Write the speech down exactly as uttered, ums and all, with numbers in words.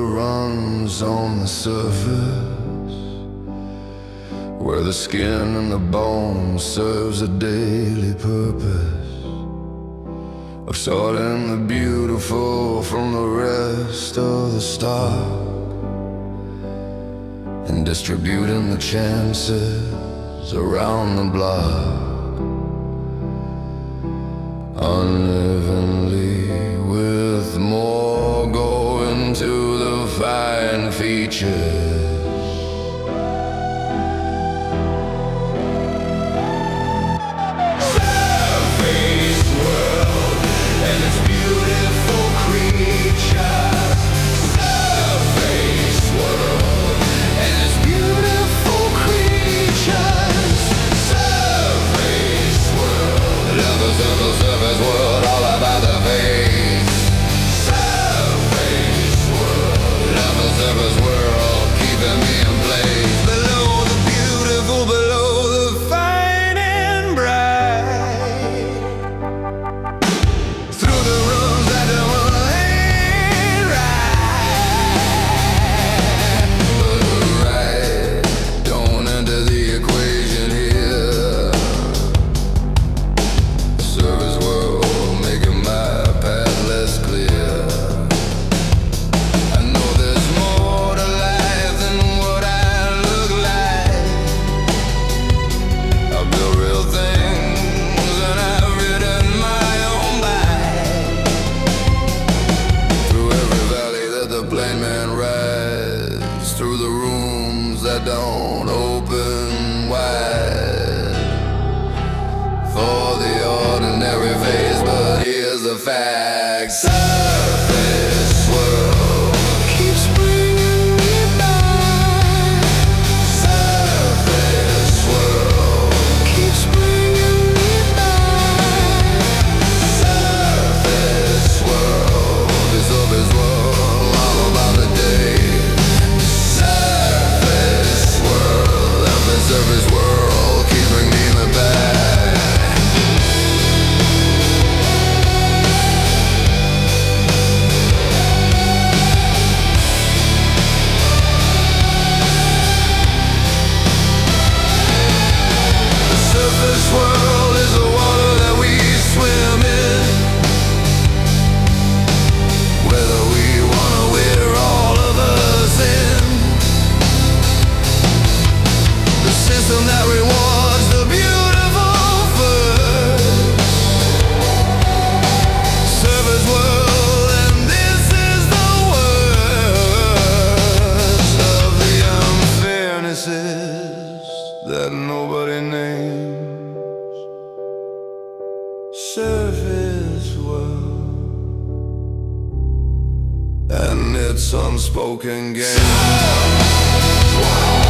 runs on the surface, where the skin and the bone serves a daily purpose of sorting the beautiful from the rest of the stock and distributing the chances around the block unevenly, with more going to the fine features. Surface world, all about the face. Surface world, love the surface world, keeping me in place. Below the beautiful, below the fine and bright. Through the rooms that don't ain't right. Right, don't enter the equation here. Through the rooms that don't open wide for the ordinary face, but here's the fact. Surface world keeps bringing me back. Surface world keeps bringing me back. Surface world, the surface world, all about the day. Surface world, keeping me in the back. The surface world is the water that we swim in, whether we wanna, we're all of us in. The system that rewards the beautiful first. Surface world, and this is the worst of the unfairnesses that nobody names. Surface world and its unspoken game.